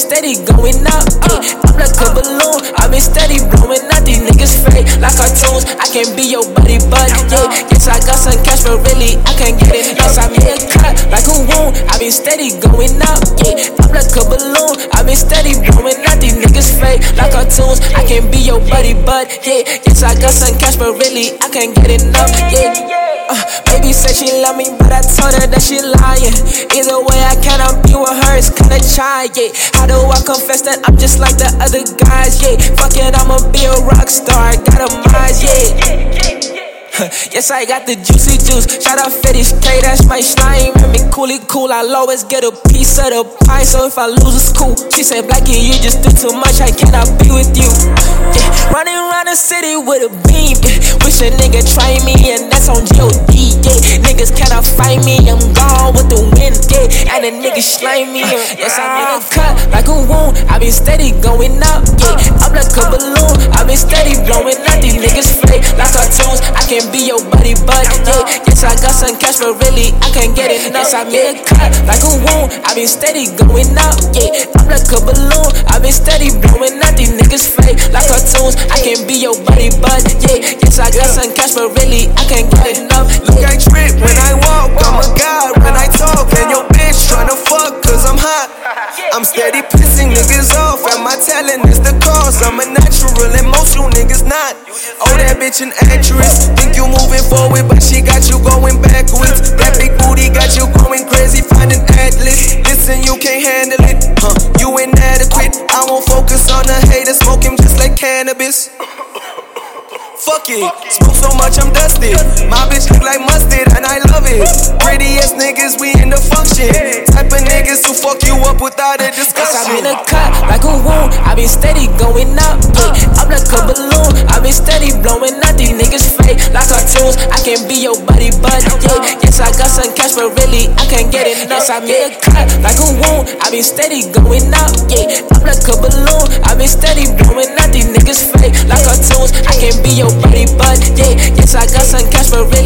steady going up, yeah. I'm like a balloon, I been steady blowing up. These niggas fake like cartoons. I can be your buddy, but yeah. Yes, I got some cash, but really I can't get it. Yes, I made a cut like a wound. I been steady going up, yeah. I'm like a balloon, I been steady blowing up. These niggas fake like cartoons. I can be your buddy, but yeah. Yes, I got some cash, but really I can't get enough, yeah. Baby said she love me, but I told her that she lying. Either way, I cannot be with her, it's kinda shy, yeah. How do I confess that I'm just like the other guys, yeah? Fuck it, I'ma be a rock star, got a mind, yeah. Yes, I got the juicy juice. Shout out Fetish K, that's my slime. Make me coolly cool, I'll always get a piece of the pie. So if I lose, it's cool. She said, Blackie, you just do too much, I cannot be with you. Yeah. Running around the city with a beam, yeah. Wish a nigga try me, and that's on G.O.D. Yeah. Niggas cannot fight me, I'm gone with the wind, yeah. And the niggas slime me, yes, I made a cut like a wound. I been steady going up, yeah. I'm like a balloon, I been steady blowing up. These niggas fake like cartoons. I can be your buddy, but yeah. Yes, I got some cash, but really I can't get enough. Yes, I made a cut like a wound. I been steady going up, yeah. I'm like a balloon, I been steady blowing up. These niggas fake like cartoons. I can be your buddy, but yeah. Yes, I got some cash, but really I can't get enough. Look, I trip when I walk, I'm a god when I talk. And your bitch tryna fuck cause I'm hot. I'm steady pissing niggas off, and my talent is the cause. I'm a natural and most you niggas not. Oh, that bitch an actress. Think you moving forward, but she got you going backwards. That big booty got you going crazy, find an atlas. Listen, you can't handle it, you inadequate. I won't focus on the haters, smoke him just like cannabis. Fuck it, smoke so much I'm dusted. My bitch look like mustard and I love it. Pretty ass niggas, we in the function. Type of niggas who fuck you up without a discussion. Yes, I been a cut like a wound. I been steady going up, yeah. I'm like a balloon, I been steady blowing up. These niggas fake like cartoons. I can be your buddy, but yeah. Yes, I got some cash, but really I can't get enough. Yes, I made a cut like a wound. I been steady going up, yeah. I'm like a balloon, I been steady blowing up. These niggas fake like cartoons. I can be your buddy, but yeah. Yes, I got some cash, but really